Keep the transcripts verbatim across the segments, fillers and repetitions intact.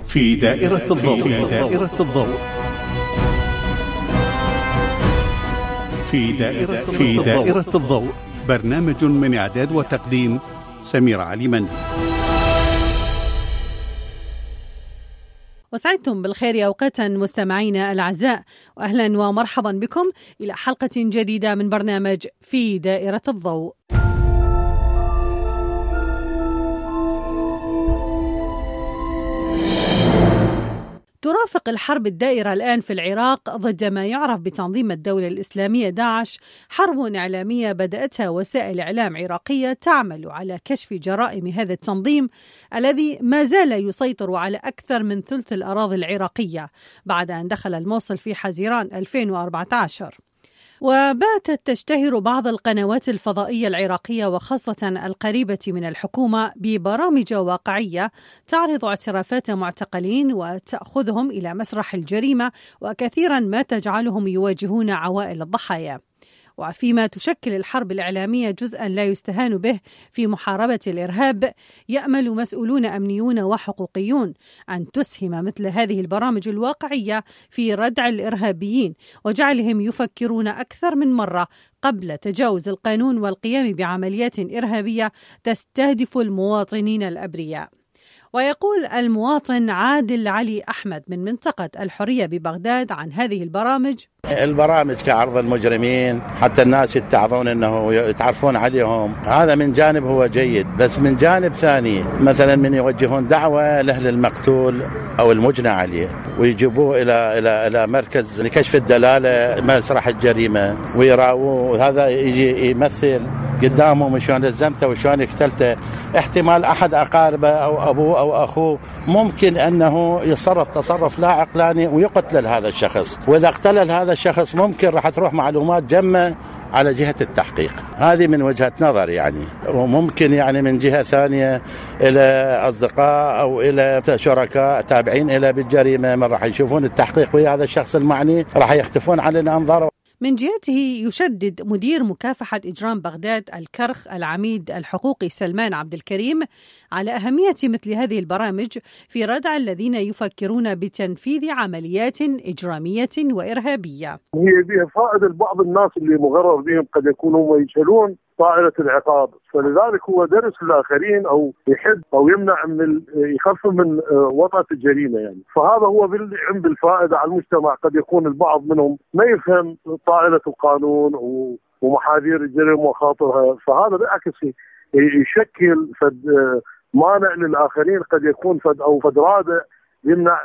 في دائرة الضوء في دائرة الضوء في دائرة في دائرة الضوء، برنامج من إعداد وتقديم سمير علي مندي. وسعدتم بالخير أوقاتا مستمعينا الأعزاء، وأهلا ومرحبا بكم إلى حلقة جديدة من برنامج في دائرة الضوء. ترافق الحرب الدائرة الآن في العراق ضد ما يعرف بتنظيم الدولة الإسلامية داعش حرب إعلامية بدأتها وسائل إعلام عراقية تعمل على كشف جرائم هذا التنظيم الذي ما زال يسيطر على أكثر من ثلث الأراضي العراقية بعد أن دخل الموصل في حزيران ألفين وأربعة عشر. وباتت تشتهر بعض القنوات الفضائية العراقية وخاصة القريبة من الحكومة ببرامج واقعية تعرض اعترافات معتقلين وتأخذهم إلى مسرح الجريمة، وكثيرا ما تجعلهم يواجهون عوائل الضحايا. وفيما تشكل الحرب الإعلامية جزءا لا يستهان به في محاربة الإرهاب، يأمل مسؤولون أمنيون وحقوقيون أن تسهم مثل هذه البرامج الواقعية في ردع الإرهابيين وجعلهم يفكرون أكثر من مرة قبل تجاوز القانون والقيام بعمليات إرهابية تستهدف المواطنين الأبرياء. ويقول المواطن عادل علي أحمد من منطقة الحرية ببغداد عن هذه البرامج: البرامج كعرض المجرمين حتى الناس يتعظون انه يتعرفون عليهم، هذا من جانب هو جيد، بس من جانب ثاني مثلا من يوجهون دعوة لأهل المقتول او المجنى عليه ويجيبوه الى الى الى مركز لكشف الدلالة مسرح الجريمة ويراوه، هذا يجي يمثل قدامهم شلون لزمته وشلون قتلته. احتمال احد اقاربه او ابوه او اخوه ممكن انه يتصرف تصرف لا عقلاني ويقتل هذا الشخص، واذا اقتل هذا الشخص ممكن راح تروح معلومات جمة على جهة التحقيق. هذه من وجهة نظر يعني، وممكن يعني من جهة ثانية إلى أصدقاء أو إلى شركاء تابعين إلى بالجريمة من راح يشوفون التحقيق ويا هذا الشخص المعني راح يختفون عن الأنظار. من جهته يشدد مدير مكافحة إجرام بغداد الكرخ العميد الحقوقي سلمان عبد الكريم على أهمية مثل هذه البرامج في ردع الذين يفكرون بتنفيذ عمليات إجرامية وإرهابية. هي بها فائدة لبعض الناس اللي مغرر بهم قد يكونوا يشهلون طائرة العقاب، فلذلك هو درس للآخرين أو يحد أو يمنع من يخفف من وطأة الجريمة يعني. فهذا هو عند الفائدة على المجتمع. قد يكون البعض منهم ما يفهم طائلة القانون ومحاذير الجريمة وخاطرها، فهذا بالعكس يشكل فد مانع للآخرين، قد يكون فد أو فد رادع يمنع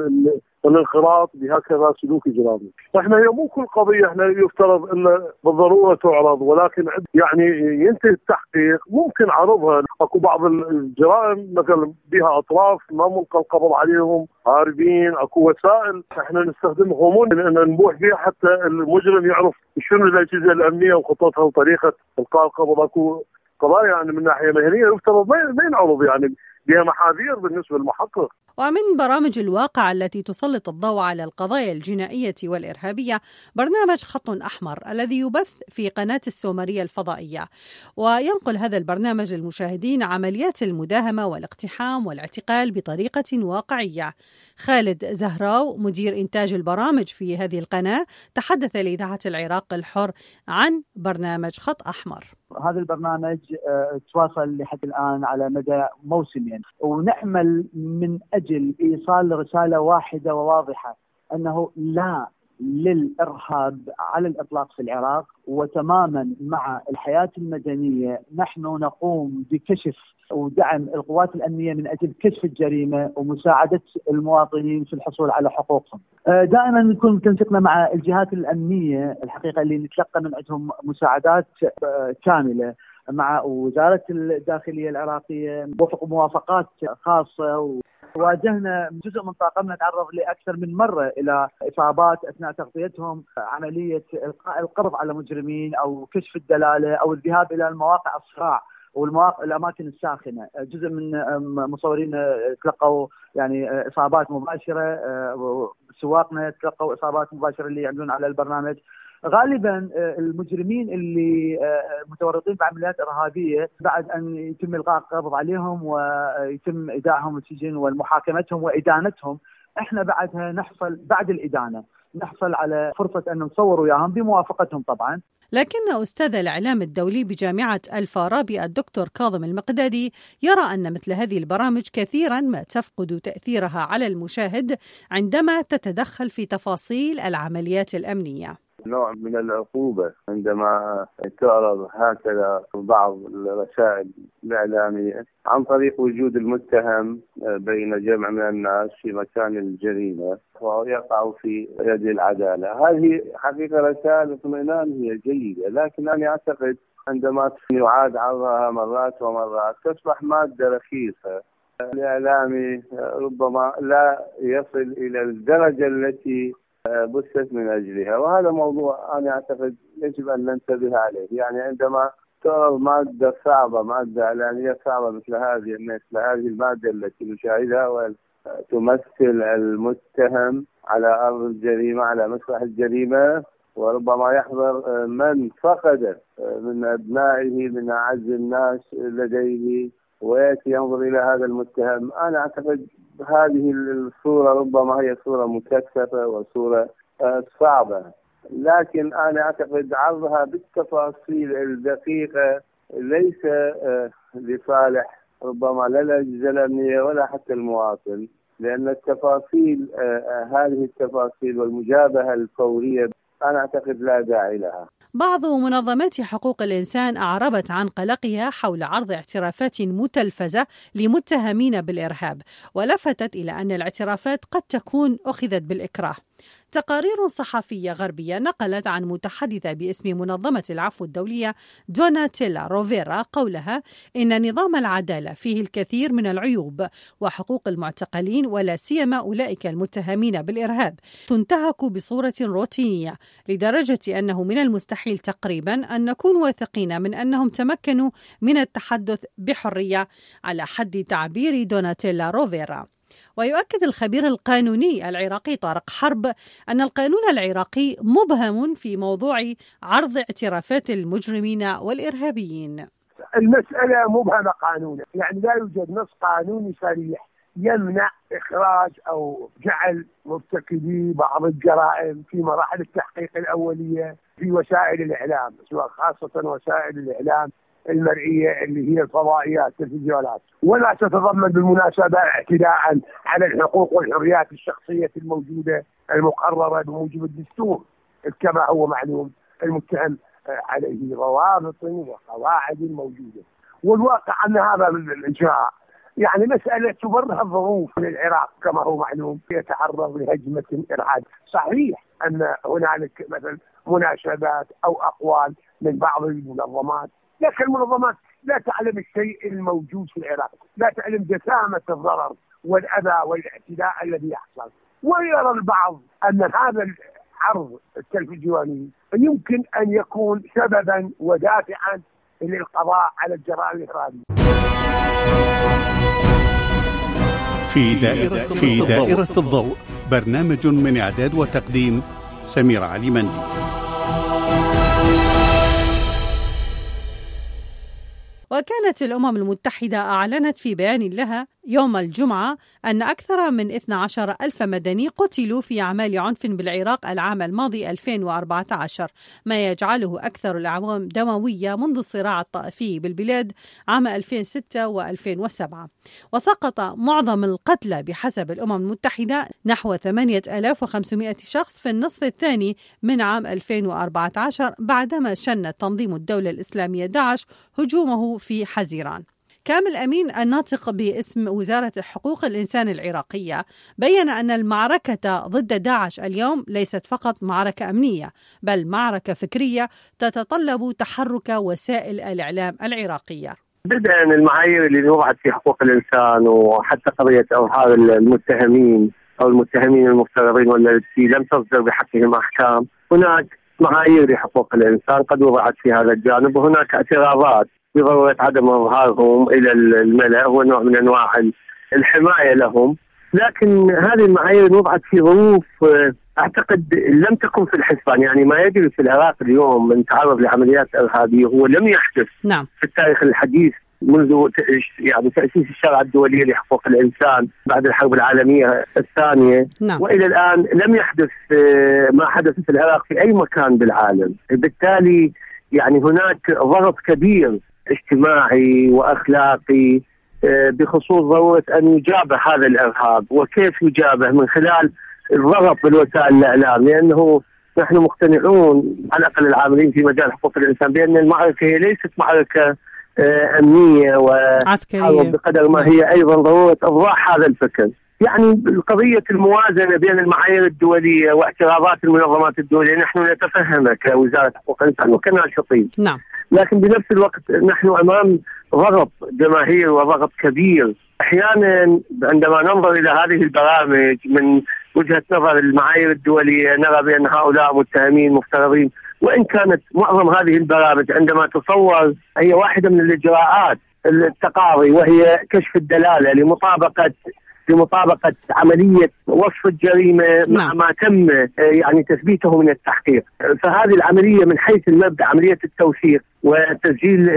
الانخراط بهكذا سلوك إجرامي. احنا هي مو كل قضية احنا يفترض الا بالضرورة تعرض، ولكن يعني ينتهي التحقيق ممكن عرضها. اكو بعض الجرائم مثلا بها اطراف ما ملقى القبض عليهم هاربين، اكو وسائل احنا نستخدمها ممكن ان نبوح بها حتى المجرم يعرف شنو الاجهزة الامنية وخطتها وطريقة القاء القبض. اكو قضايا يعني من ناحية مهنية يفترض ما ينعرض يعني بها محاذير بالنسبة للمحقق. ومن برامج الواقع التي تسلط الضوء على القضايا الجنائية والإرهابية برنامج خط أحمر الذي يبث في قناة السومرية الفضائية، وينقل هذا البرنامج للمشاهدين عمليات المداهمة والاقتحام والاعتقال بطريقة واقعية. خالد زهراو مدير إنتاج البرامج في هذه القناة تحدث لإذاعة العراق الحر عن برنامج خط أحمر. هذا البرنامج تواصل لحد الآن على مدى موسمين، ونعمل من أجل إيصال رسالة واحدة وواضحة أنه لا للإرهاب على الإطلاق في العراق، وتماما مع الحياة المدنية نحن نقوم بكشف ودعم القوات الأمنية من أجل كشف الجريمة ومساعدة المواطنين في الحصول على حقوقهم. دائما نكون تنسيقنا مع الجهات الأمنية الحقيقة اللي نتلقى من عندهم مساعدات كاملة، مع وزارة الداخلية العراقية وفق موافقات خاصة. واجهنا جزء من طاقمنا تعرض لأكثر من مرة إلى إصابات أثناء تغطيتهم عملية إلقاء القبض على مجرمين أو كشف الدلالة أو الذهاب إلى المواقع الصراع والمواقع الأماكن الساخنة. جزء من مصورين تلقوا يعني إصابات مباشرة، سواقنا تلقوا إصابات مباشرة اللي يعملون على البرنامج. غالبا المجرمين اللي متورطين بعمليات إرهابية بعد أن يتم إلقاء القبض عليهم ويتم إيداعهم السجن والمحاكمتهم وإدانتهم، احنا بعدها نحصل بعد الإدانة نحصل على فرصة أن نصور وياهم بموافقتهم طبعا. لكن أستاذ الإعلام الدولي بجامعة الفارابي الدكتور كاظم المقدادي يرى أن مثل هذه البرامج كثيرا ما تفقد تأثيرها على المشاهد عندما تتدخل في تفاصيل العمليات الأمنية. نوع من العقوبة عندما تعرض هكذا بعض الرسائل الإعلامية عن طريق وجود المتهم بين جمع من الناس في مكان الجريمة ويقع في يد العدالة. هذه حقيقة رسائل اطمئنان هي جيدة، لكن أنا أعتقد عندما يعاد عرضها مرات ومرات تصبح مادة رخيصة. الإعلامي ربما لا يصل إلى الدرجة التي بثت من أجلها، وهذا موضوع أنا أعتقد يجب أن ننتبه عليه. يعني عندما تعرض مادة صعبة، مادة إعلانية صعبة مثل هذه مثل هذه المادة التي نشاهدها وتمثل المتهم على أرض الجريمة على مسرح الجريمة، وربما يحضر من فقد من أبنائه من أعز الناس لديه ويأتي ينظر إلى هذا المتهم، أنا أعتقد هذه الصورة ربما هي صورة مكثفة وصورة صعبة. لكن أنا أعتقد عرضها بالتفاصيل الدقيقة ليس لصالح ربما لا الأجهزة الأمنية ولا حتى المواطن، لأن التفاصيل هذه التفاصيل والمجابهة الفورية أنا أعتقد لا داعي لها. بعض منظمات حقوق الإنسان أعربت عن قلقها حول عرض اعترافات متلفزة لمتهمين بالإرهاب، ولفتت إلى أن الاعترافات قد تكون أخذت بالإكراه. تقارير صحفية غربية نقلت عن متحدثة باسم منظمة العفو الدولية دوناتيلا روفيرا قولها إن نظام العدالة فيه الكثير من العيوب، وحقوق المعتقلين ولا سيما أولئك المتهمين بالإرهاب تنتهك بصورة روتينية، لدرجة أنه من المستحيل تقريبا أن نكون واثقين من أنهم تمكنوا من التحدث بحرية على حد تعبير دوناتيلا روفيرا. ويؤكد الخبير القانوني العراقي طارق حرب أن القانون العراقي مبهم في موضوع عرض اعترافات المجرمين والإرهابيين. المسألة مبهمة قانونا، يعني لا يوجد نص قانوني صريح يمنع إخراج أو جعل مرتكبي بعض الجرائم في مراحل التحقيق الأولية في وسائل الإعلام، سواء خاصة وسائل الإعلام المرئية اللي هي الفضائيات التلفزيونات، ولا تتضمن بالمناسبة اعتداء على الحقوق والحريات الشخصية الموجودة المقررة بموجب الدستور كما هو معلوم. المتهم عليه ضوابط وقواعد موجودة، والواقع أن هذا الإجراء يعني مسألة تبرها الظروف للعراق كما هو معلوم يتعرض لهجمة إرهاب. صحيح أن هنالك مثلا مناشدات أو أقوال من بعض المنظمات، لكن المنظمات لا تعلم الشيء الموجود في العراق، لا تعلم جسامة الضرر والأذى والاعتداء الذي يحصل. ويرى البعض أن هذا العرض التلفزيوني يمكن أن يكون سببا ودافعا للقضاء على الجرائم الإرهابية. في دائرة, في دائرة الضوء، برنامج من إعداد وتقديم سمير علي مندي. وكانت الأمم المتحدة أعلنت في بيان لها يوم الجمعة أن أكثر من اثني عشر ألف مدني قتلوا في أعمال عنف بالعراق العام الماضي ألفين وأربعة عشر، ما يجعله أكثر الأعوام دموية منذ الصراع الطائفي بالبلاد عام ألفين وستة وألفين وسبعة. وسقط معظم القتلى بحسب الأمم المتحدة نحو ثمانية آلاف وخمسمائة شخص في النصف الثاني من عام ألفين وأربعة عشر بعدما شن تنظيم الدولة الإسلامية داعش هجومه في حزيران. كامل أمين الناطق باسم وزارة حقوق الإنسان العراقية بيّن أن المعركة ضد داعش اليوم ليست فقط معركة أمنية، بل معركة فكرية تتطلب تحرك وسائل الإعلام العراقية. بدءا المعايير اللي وضعت في حقوق الإنسان وحتى قضية أوهام المتهمين أو المتهمين المفترضين والتي لم تصدر بحقهم أحكام، هناك معايير لحقوق الإنسان قد وضعت في هذا الجانب، وهناك اعتراضات بضرورة عدم إظهارهم إلى الملأ هو نوع من أنواع الحماية لهم. لكن هذه المعايير وضعت في ظروف أعتقد لم تكن في الحسبان. يعني ما يجري في العراق اليوم من تعرض لعمليات إرهابية هو لم يحدث نعم. في التاريخ الحديث منذ يعني تأسيس الشريعة الدولية لحقوق الإنسان بعد الحرب العالمية الثانية نعم. وإلى الآن لم يحدث ما حدث في العراق في أي مكان بالعالم. بالتالي يعني هناك ضغط كبير اجتماعي وأخلاقي بخصوص ضرورة أن يجابه هذا الإرهاب. وكيف يجابه؟ من خلال الضغط بالوسائل الإعلام، لأنه نحن مقتنعون على الأقل العاملين في مجال حقوق الإنسان بأن المعركة هي ليست معركة أمنية وعسكرية بقدر ما هي أيضا ضرورة إوضاح هذا الفكر. يعني قضية الموازنة بين المعايير الدولية واعتراضات المنظمات الدولية نحن نتفهمها كوزارة حقوق الإنسان وكناشطين. نعم. لكن بنفس الوقت نحن أمام ضغط جماهير وضغط كبير. أحيانا عندما ننظر إلى هذه البرامج من وجهة نظر المعايير الدولية نرى بأن هؤلاء متهمين مفترضين، وإن كانت معظم هذه البرامج عندما تصور هي واحدة من الإجراءات التقاضي وهي كشف الدلالة لمطابقة لمطابقة عملية وصف الجريمة مع ما تم يعني تثبيته من التحقيق. فهذه العملية من حيث المبدأ عملية التوثيق وتسجيل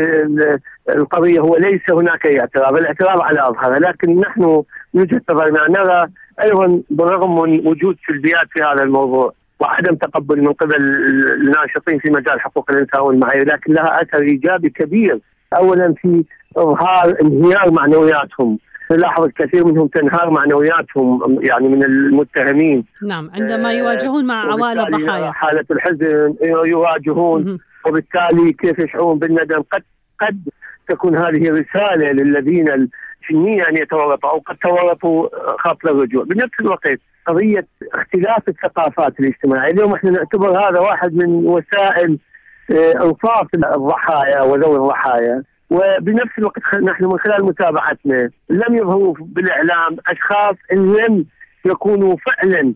القضية هو ليس هناك اعتراض، الاعتراض على أظهرها. لكن نحن من وجهة نظرنا نرى أيضا بالرغم من وجود سلبيات في هذا الموضوع وعدم تقبل من قبل الناشطين في مجال حقوق الإنسان والمعايير، لكن لها أثر إيجابي كبير. أولا في إظهار انهيار معنوياتهم، نلاحظ الكثير منهم تنهار معنوياتهم يعني من المتهمين. نعم، عندما يواجهون مع عوائل الضحايا حالة الحزن يواجهون، وبالتالي كيف يشعرون بالندم. قد قد تكون هذه رسالة للذين في النية أن يتورطوا أو قد تورطوا خط للرجوع. بنفس الوقت قضية اختلاف الثقافات الاجتماعية، اليوم احنا نعتبر هذا واحد من وسائل انصاف الضحايا وذوي الضحايا. وبنفس الوقت نحن من خلال متابعتنا لم يظهروا بالإعلام أشخاص لم يكونوا فعلا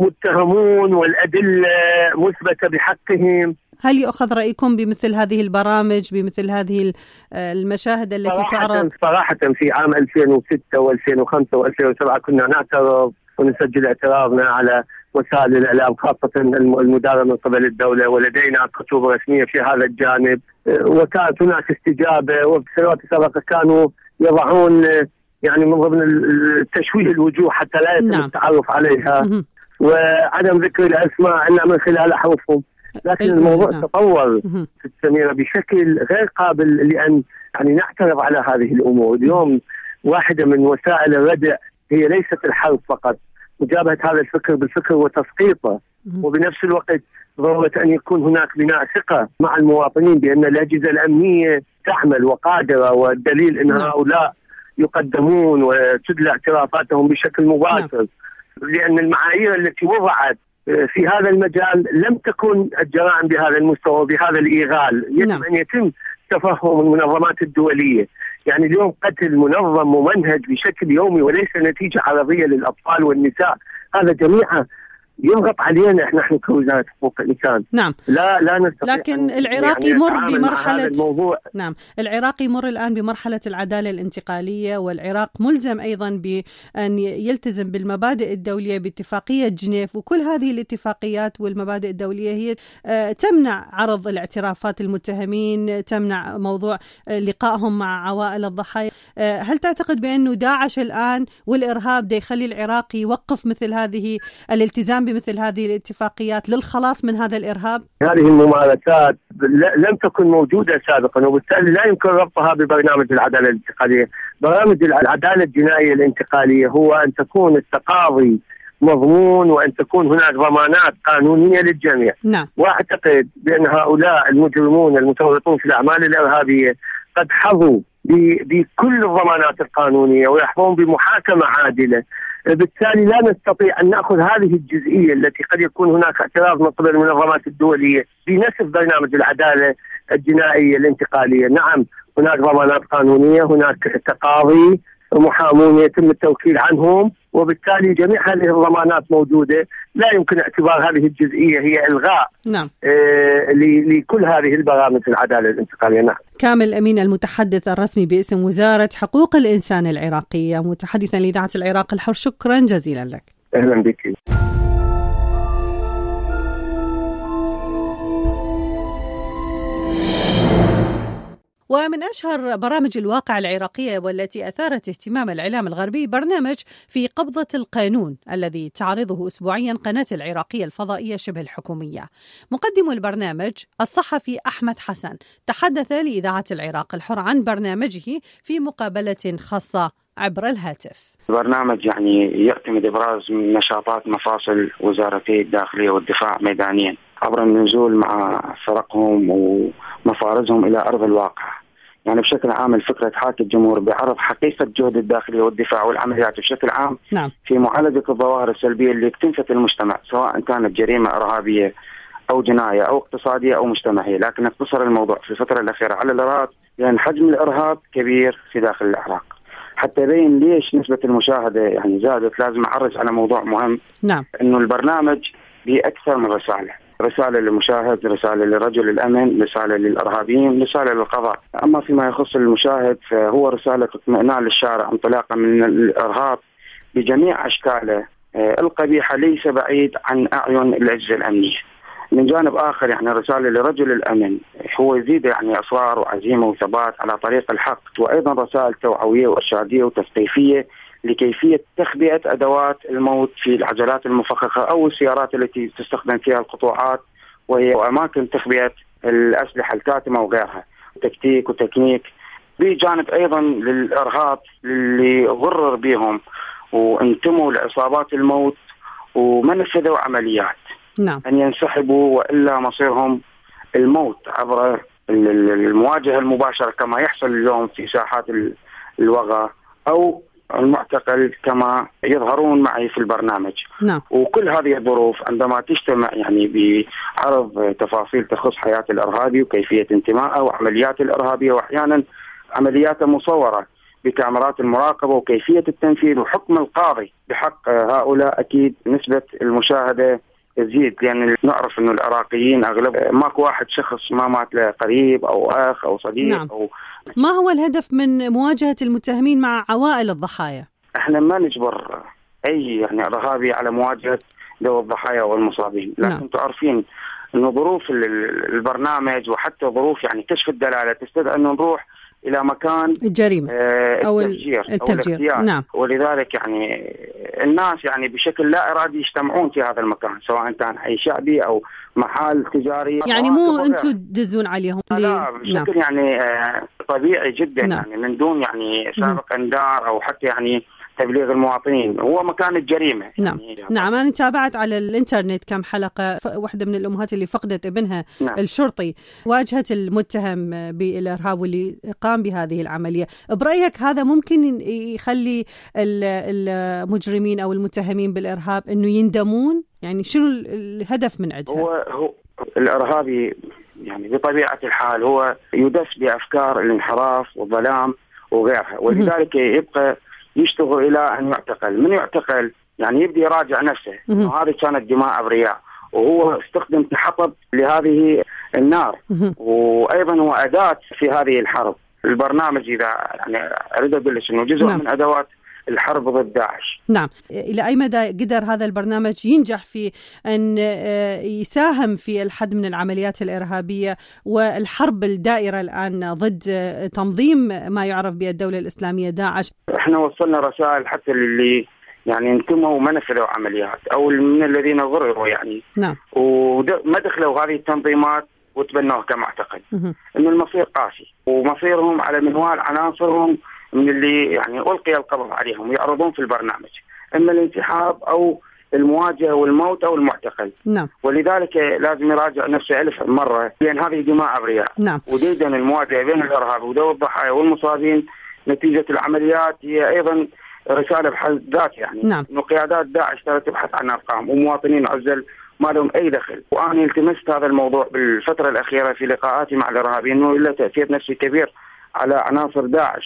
متهمون والأدلة مثبتة بحقهم. هل يؤخذ رأيكم بمثل هذه البرامج، بمثل هذه المشاهد التي صراحة تعرض؟ صراحة في عام ألفين وستة وألفين وخمسة وألفين وسبعة كنا نعترض ونسجل اعتراضنا على وسائل الإعلام خاصة المدارة من قبل الدولة، ولدينا كتب رسمية في هذا الجانب، وكانت هناك استجابة. وفي السنوات السابقة كانوا يضعون يعني من ضمن التشويه الوجوه حتى لا يتم نعم. التعرف عليها م- وعدم ذكر الأسماء إلا من خلال أحرفهم. لكن الموضوع نعم. تطور في السميرة بشكل غير قابل لأن يعني نعترض على هذه الأمور. اليوم واحدة من وسائل الردع هي ليست الحرب فقط، مجابهة هذا الفكر بالفكر وتسقيطه، وبنفس الوقت ضرورة أن يكون هناك بناء ثقة مع المواطنين بأن الأجهزة الأمنية تعمل وقادرة، والدليل أن هؤلاء يقدمون وتدلى اعترافاتهم بشكل مباشر. لأن المعايير التي وضعت في هذا المجال لم تكن الجرائم بهذا المستوى وبهذا الإيغال. يجب نعم. أن يتم تفهم المنظمات الدولية. يعني اليوم قتل منظم ممنهج بشكل يومي وليس نتيجة عرضية للأطفال والنساء، هذا جميعا يضغط علينا احنا نحن كوزارة حقوق الإنسان. نعم. لا لا نستطيع. لكن العراق يعني يمر بمرحلة نعم العراق يمر الآن بمرحلة العدالة الانتقالية، والعراق ملزم أيضا بأن يلتزم بالمبادئ الدولية باتفاقية جنيف، وكل هذه الاتفاقيات والمبادئ الدولية هي تمنع عرض الاعترافات المتهمين، تمنع موضوع لقائهم مع عوائل الضحايا. هل تعتقد بأنه داعش الآن والإرهاب دا يخلي العراق يوقف مثل هذه الالتزام بمثل هذه الاتفاقيات للخلاص من هذا الإرهاب؟ هذه الممارسات لم تكن موجودة سابقا، وبالتالي لا يمكن ربطها ببرنامج العدالة الانتقالية. برامج العدالة الجنائية الانتقالية هو أن تكون التقاضي مضمون وأن تكون هناك ضمانات قانونية للجميع. نعم. وأعتقد بأن هؤلاء المجرمون المتورطون في الأعمال الإرهابية قد حظوا بكل الضمانات القانونية ويحظون بمحاكمة عادلة. بالتالي لا نستطيع أن نأخذ هذه الجزئية التي قد يكون هناك اعتراض من قبل المنظمات الدولية بنسف برنامج العدالة الجنائية الانتقالية. نعم هناك ضمانات قانونية، هناك تقاضي، محامون يتم التوكيل عنهم، وبالتالي جميع هذه الضمانات موجودة. لا يمكن اعتبار هذه الجزئية هي إلغاء نعم. آه لكل هذه البرامج العدالة الانتقالية. نعم. كامل أمين المتحدث الرسمي باسم وزارة حقوق الإنسان العراقية متحدثا لإذاعة العراق الحر، شكرا جزيلا لك. أهلا بك. ومن أشهر برامج الواقع العراقية والتي أثارت اهتمام الإعلام الغربي برنامج في قبضة القانون الذي تعرضه أسبوعيا قناة العراقية الفضائية شبه الحكومية. مقدم البرنامج الصحفي أحمد حسن تحدث لإذاعة العراق الحر عن برنامجه في مقابلة خاصة عبر الهاتف. برنامج يعني يعتمد إبراز من نشاطات مفاصل وزارتي الداخلية والدفاع ميدانيا عبر النزول مع فرقهم ومفارزهم إلى أرض الواقع. يعني بشكل عام الفكرة تحاكي الجمهور بعرض حقيقة جهد الداخلية والدفاع والعمليات بشكل عام نعم. في معالجة الظواهر السلبية اللي اكتنفت المجتمع، سواء كانت جريمة إرهابية أو جناية أو اقتصادية أو مجتمعية. لكن اقتصر الموضوع في الفترة الأخيرة على الإرهاب، لأن حجم الإرهاب كبير في داخل العراق. حتى يبين ليش نسبة المشاهدة يعني زادت، لازم أعرج على موضوع مهم. نعم. إنه البرنامج بأكثر من رسالة، رسالة للمشاهد، رسالة لرجل الأمن، رسالة للإرهابيين، رسالة للقضاء. أما فيما يخص المشاهد فهو رسالة اطمئنان للشارع انطلاقا من الإرهاب بجميع أشكاله القبيحة ليس بعيد عن أعين الأجهزة الأمنية. من جانب آخر يعني رسالة لرجل الأمن هو يزيد يعني إصرار وعزيمة وثبات على طريق الحق، وأيضا رسائل توعوية وإرشادية وتثقيفية لكيفية تخبئة أدوات الموت في العجلات المفخخة أو السيارات التي تستخدم فيها القطوعات، وهي أماكن تخبئة الأسلحة الكاتمة وغيرها، تكتيك وتكنيك. بجانب أيضا للإرهاب اللي غرر بهم وانتموا لعصابات الموت وما نفذوا عمليات نعم. أن ينسحبوا وإلا مصيرهم الموت عبر المواجهة المباشرة كما يحصل اليوم في ساحات الوغى أو المعتقل كما يظهرون معي في البرنامج. نعم. وكل هذه الظروف عندما تجتمع يعني بعرض تفاصيل تخص حياة الإرهابي وكيفية انتمائه وعمليات الإرهابية وأحيانا عمليات مصورة بكاميرات المراقبة وكيفية التنفيذ وحكم القاضي بحق هؤلاء، أكيد نسبة المشاهدة تزيد، لأن نعرف أن العراقيين أغلب ماكو واحد شخص ما مات له قريب أو أخ أو صديق. نعم. أو ما هو الهدف من مواجهة المتهمين مع عوائل الضحايا؟ احنا ما نجبر أي يعني إرهابي على مواجهة ذوي الضحايا والمصابين، لكن نعم. تعرفين أن ظروف البرنامج وحتى ظروف يعني كشف الدلالة تستدعي أن نروح إلى مكان الجريمة آه أو التفجير, التفجير. أو نعم. ولذلك يعني الناس يعني بشكل لا إرادي يجتمعون في هذا المكان، سواء كان حي شعبي أو محل تجاري. يعني مو أنتم تدزون عليهم؟ لا بشكل نعم. يعني آه طبيعي جدا. نعم. يعني من دون يعني سابق انذار أو حتى يعني تبليغ المواطنين، هو مكان الجريمة. نعم. يعني نعم. أنا تابعت على الإنترنت كم حلقة، واحدة من الأمهات اللي فقدت ابنها نعم. الشرطي واجهت المتهم بالإرهاب واللي قام بهذه العملية. برأيك هذا ممكن يخلي المجرمين أو المتهمين بالإرهاب أنه يندمون؟ يعني شنو الهدف من عندها؟ هو, هو الإرهابي يعني بطبيعة الحال هو يدس بأفكار الانحراف والظلام وغيرها، ولذلك يبقى يشتغل إلى أن يعتقل. من يعتقل يعني يبدأ يراجع نفسه، وهذه كانت دماء أبرياء، وهو استخدم كحطب لهذه النار، وأيضا هو أداة في هذه الحرب. البرنامج إذا يعني أريد أقول لك إنه جزء نعم. من أدوات الحرب ضد داعش. نعم. إلى أي مدى قدر هذا البرنامج ينجح في أن يساهم في الحد من العمليات الإرهابية والحرب الدائرة الآن ضد تنظيم ما يعرف بالدولة الإسلامية داعش؟ احنا وصلنا رسائل حتى اللي يعني انتموا وما نفذوا عمليات أو من الذين غرروا يعني نعم. وما دخلوا هذه التنظيمات وتبنوه كمعتقد، إنه المصير قاسي ومصيرهم على منوال عناصرهم من اللي يعني ألقي القبض عليهم يعرضون في البرنامج، إما الانسحاب أو المواجهة والموت أو المعتقل. نعم. ولذلك لازم يراجع نفسه ألف مرة، لأن هذه دماء أبرياء. نعم. وديدا المواجهة بين الإرهاب وذوي الضحايا والمصابين نتيجة العمليات هي أيضا رسالة بحد ذات، يعني نعم. إنه قيادات داعش ترى تبحث عن أرقام ومواطنين عزل ما لهم أي دخل. وأنا التمست هذا الموضوع بالفترة الأخيرة في لقاءاتي مع الإرهابيين، إنه إلا تأثير نفسي كبير على عناصر داعش،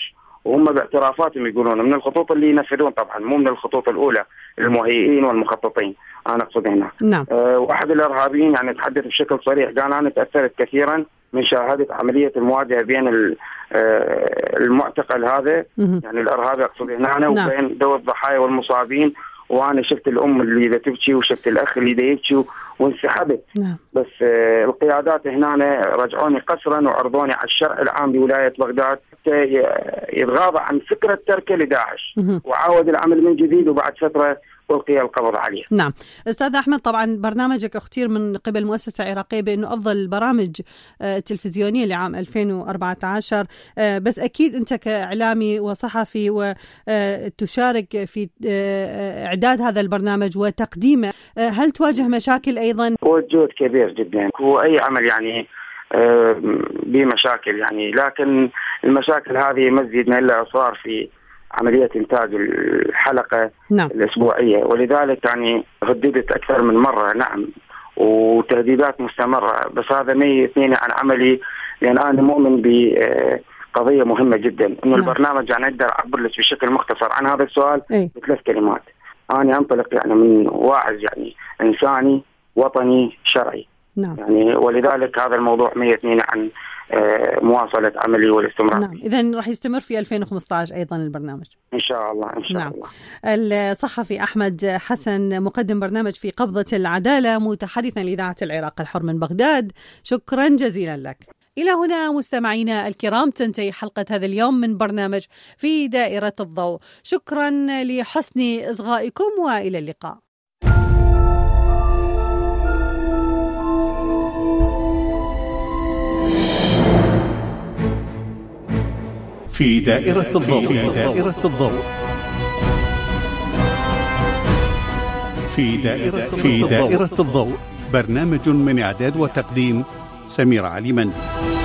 وهم باعترافاتهم يقولون من الخطوط اللي ينفذون، طبعا مو من الخطوط الأولى المهيئين والمخططين، أنا أقصد هنا. نعم. أه واحد الإرهابيين يعني تحدث بشكل صريح، قال أنا تأثرت كثيرا من شاهدة عملية المواجهة بين المعتقل هذا يعني الإرهابي أقصد هنا نعم. وبين ذوي الضحايا والمصابين، وأنا شفت الأم اللي دا تبكي وشفت الأخ اللي دا يبكي وانسحبت. نعم. بس آه القيادات هنا رجعوني قسرا وعرضوني على الشرع العام بولاية بغداد يتغاضى عن فكرة تركه لداعش وعاود العمل من جديد، وبعد فترة ألقي القبض عليه. نعم. أستاذ أحمد، طبعا برنامجك اختير من قبل مؤسسة عراقية بأنه أفضل البرامج التلفزيونية لعام ألفين وأربعة عشر، بس أكيد أنت كإعلامي وصحفي وتشارك في إعداد هذا البرنامج وتقديمه، هل تواجه مشاكل أيضا؟ وجود كبير جدا، هو أي عمل يعني بمشاكل يعني، لكن المشاكل هذه مزيد من الإصرار في عملية إنتاج الحلقة نعم. الأسبوعية، ولذلك يعني هددت أكثر من مرة. نعم، وتهديدات مستمرة، بس هذا ما يثنيني عن عملي، لأن أنا مؤمن بقضية مهمة جدا، إنه نعم. البرنامج يعني أقدر أعبر لك بشكل مختصر عن هذا السؤال أي. بثلاث كلمات. أنا أنطلق يعني من واعظ يعني إنساني وطني شرعي. نعم. يعني ولذلك هذا الموضوع ما يثنيني عن مواصلة عملي والاستمرار. نعم، إذن راح يستمر في ألفين وخمسة عشر أيضا البرنامج إن شاء الله. إن شاء نعم. الله. الصحفي أحمد حسن مقدم برنامج في قبضة العدالة، متحدثا لإذاعة العراق الحر من بغداد، شكرا جزيلا لك. إلى هنا مستمعينا الكرام تنتهي حلقة هذا اليوم من برنامج في دائرة الضوء، شكرا لحسن إصغائكم وإلى اللقاء. في دائرة الضوء. في دائرة الضوء. في دائرة في دائرة الضوء، برنامج من إعداد وتقديم سمير علي مندي.